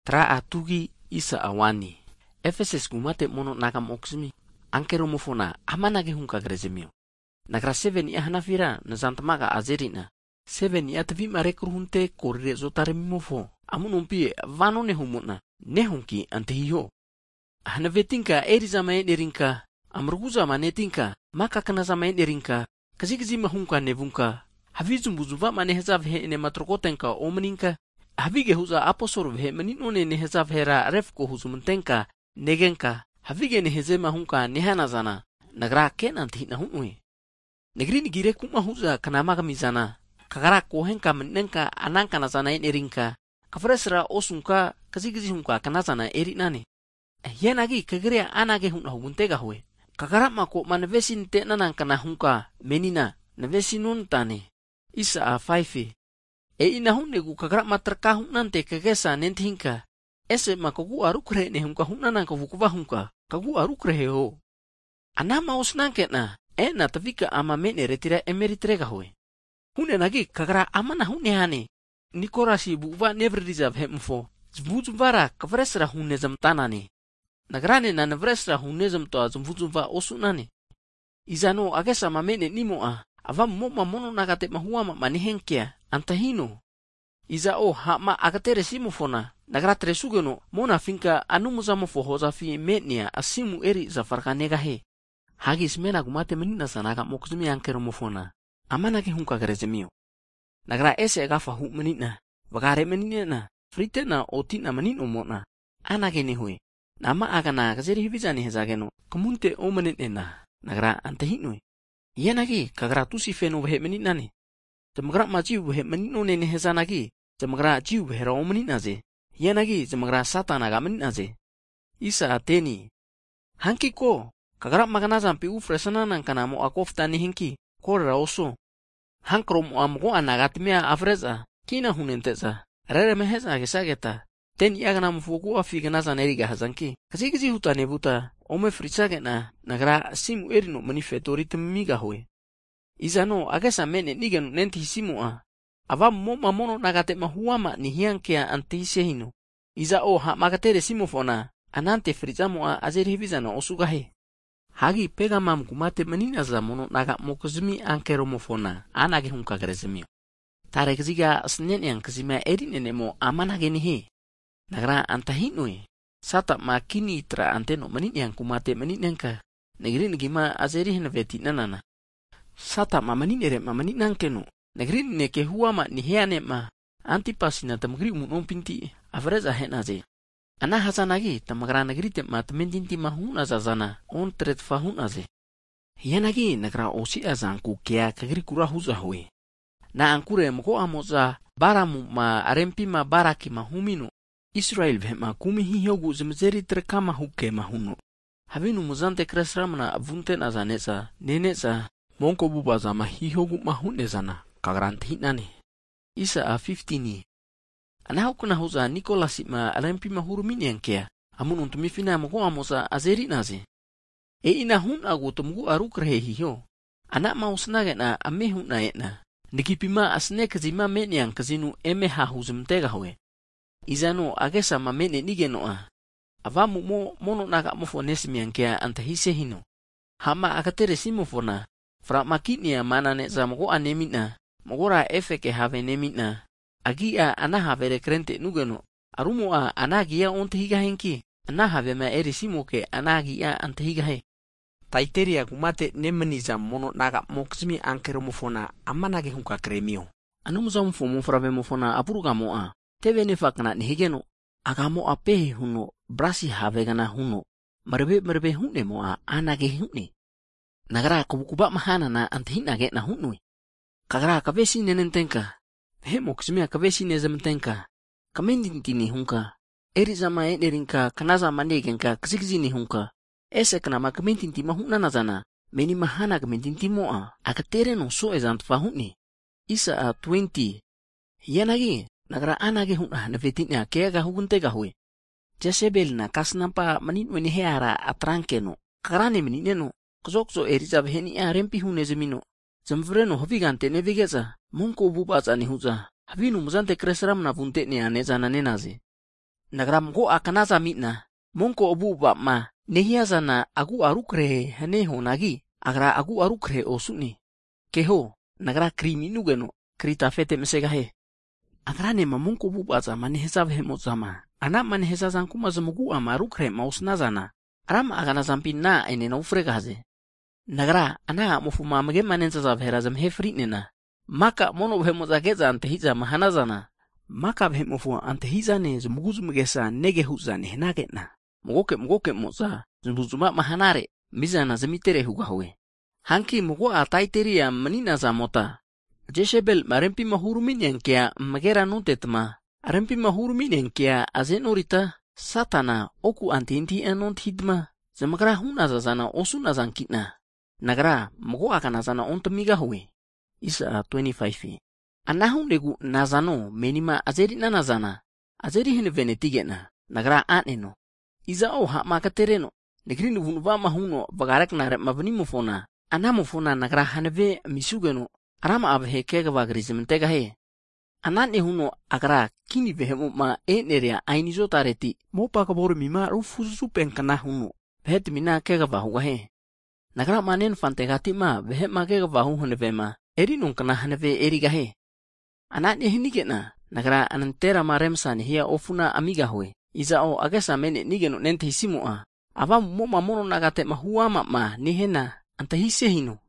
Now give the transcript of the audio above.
Tra atugi isa awani. Efeses gumate mono nakam oksimi. Ankero mofona amanage hunka grezemio. Nagra 7 ia hanafira na zantamaga azerina. 7 ia tavi marekru hunte korire zotare mimofo. Amunumpie vano nehumuna. Nehunki antehiyo. Hanavetinka erizama enerinka. Amruguza manetinka. Maka kanazama enerinka. Kazigizi mahunka nevunka. Havizumbuzuva manehezav he ene matrokotenka omeninka. Havige huza aposor he maninone nehezav hera refko huzumentenka. Negenka. Havige nehezema hunka nehanazana. Nagra kenanti na hunwe. Negri nigire kuma huza kanamaga mizana. Kagara kohenka menenka ananka nazana enerinka. Kafresra osunka kazigizi hunka kanazana erinane. Yenagi kagire anage hunna hubuntega hwe. Kagara mako manvesin te nanankana hunka menina navesinun tane. Isa a 5. Inahunegu kagara matraka hunante kagesa nenthinka. Ese makogu arukre ne hunka hunana kavukuva hunka. Kagu arukre ho. Anama osnanketna. Na tavika ama mene retira emeritrega hwe. Hune nagi kagara amana hune hane. Nikorasi buva never reserve hemfo. Zvuzumvara kavresra hune zamtanane. Nagrane na navresra hune zamtoa zvuzumva osunane. Izano agesa mamene nimoa. Avam moma mono nagate mahuama manihenkia. Antahino. Iza o hama agatere simofona. Nagra tresugeno mona finka anumuzamofo hozafi metnia asimu eri zafarka negahe. Hagis mena gumate menina sanaga moksumi ankero mofona. Amana ke hunka grezemio. Nagra ese agafa hu menina. Vagare menina. Fritena otina menino mona. Anage ni hui. Nama agana gazeri hibizani hezageno. Kemunte o menina. Nagra antehinoi. Yenagi kagra tusi feno he menina ne. Jamagra majiu he menino ne hezanagi. Jamagra jiu hera o menina ze. Yenagi jamagra satana ga menina ze. Isa ateni. Hanki ko. Kagara magana zampi ufresana nang kanamo akofta ni hinki. Korra oso. Hankrom amgo anagatmia afreza. Kina hunenteza. Rere meheza gesageta. Ten yagana mfuku afiganaza neriga hazanki. Kazigizi huta nebuta. Ome frisagena. Nagra simu erino manifetori temiga hoe. Izano agesa mene nigenu nenti simua. Ava moma mono nagate mahuama ni hiankea antisehino. Iza o ha magatere simofona. Anante frizamoa azerhivizana osugahe. Hagi pega mam kumate menina za mono naga mokozmi ankero mofona anage hunka grezemio. Tare gziga snyen yang kzima erinene mo amanage ni he. Nagra antahinoi. Sata makini tra anteno menin yang kumate meninenka. Negri ngima azeri henveti nanana. Sata mamanine mamaninangkeno. Negri neke huama ni heane ma antipasina tamgri umun pinti avreza henaze. Ana hasanagi tamagra negri te matmentinti mahuna zazana on tret fahunaze. Yanagi nagra osi azanku kea kagri kura huza hwe. Na ankure mko amoza baramu ma arempi ma baraki mahumino. Israel vema kumi hiyogu zimzeri trekama huke mahuno. Havinu muzante kresramna avunte nazanesa nenesa monko bubaza ma hiyogu mahune zana kagrantinane. Isa a 15. Anahukuna huza Nicolas ma alempi mahurumini yankea. Amun untumifina mko amosa azeri naze. Inahun agu tumgu arukrehe hiyo. Anak mausnage na amehun na etna. Nikipima asne kazima meni yang kazinu emeha huzumtega hwe. Izano agesa mamene nigenoa. Avamu mo mono naga mofonesimi yankea antahise hino. Hama akatere simofona. Fra makinia mana ne za mko anemina. Mogora efeke have nemina. Agia anaha vere krente nugeno. Arumoa anagia ontehiga henki. Anaha vema eri simoke anagia antehiga he. Taiteria kumate nemenizam mono naga moksimi ankero mofona amanage hunka kremio. Anumuzam fumo frave mofona apuruga moa. Teve nefakna nihigeno. Agamo apehi huno brasi havegana huno. Marbe hune moa anage hune. Nagara kubukuba mahana na antehinage na hunui. Kagara kavesi nenentenka. He moksimi kavesi nezamentenka. Kamendintini hunka. Erizama enerinka kanaza manegenka kzigzini hunka. Ese kana makamintinti mahuna nazana. Meni mahana kamintinti moa. Akatere no so ezant fahuni. Isa a 20. Yanagi. Nagra anage huna nafetinnya keaga hukuntega hue. Jezebel na kasnampa maninweni heara atrankeno. Karane menineno. Kazokso erizab heni a rempi hune zemino. Zamvreno hovigante nevigeza. Monko bubaza ni huza. Havinu muzante kresram na punte ni aneza na nenaze. Nagram ko akanaza mitna. Mongko obu bab ma. Nehiazana aku arukre haneho nagi. Agra aku arukre osuni. Keho. Nagra kriminu geno. Krita fete mesegahe. Agrane ma mongko obu baza maneheza vehemo zama. Anak maneheza zankuma zamugu ama arukre mausnazana. Aram agana zampina ene na ufregaze. Nagra ana mofuma mage manenza zavhera zamhefritnena. Maka mono vehemo zageza antehiza mahanazana. Maka vehemo fu antehizane zumuguzu mgesa nege huzane henagena. Mogoke moza zumuzuma mahanare mizana zamitere hugawe. Hanki mogo ataiteria manina zamota. Jeshebel marempi mahurumin yang kia magera nuntetma. Arempi mahurumin yang kia azenorita satana oku antinti anont hidma. Zamagra huna zazana osuna zankitna. Nagra mogo akanazana ontamiga huwe. Isa 25. Anahun legu nazano menima azeri na nazana. Azeri hene venetigena. Nagra aneno. Iza o hak makatereno. Negri nuvunuva mahuno vagarak na rep mavanimofona. Anamofona nagra haneve misugeno. Arama abhe kega vagrizmentega he. Anane huno agra kini vehemo ma eneria ainizo tareti. Mopa kabore mima rufusu penkana huno. Vehet mina kega vahuga he. Nagra manen fantegati ma vehet ma kega vahu haneve ma. Eri nung kana haneve eriga he. Anane hinigena. Nagra anantera ma remsan hiya ofuna amiga hoe. Iza o agasa mene nigeno nente hisimua. Ava mo mamono nagate mahua ma nihena antahise hino.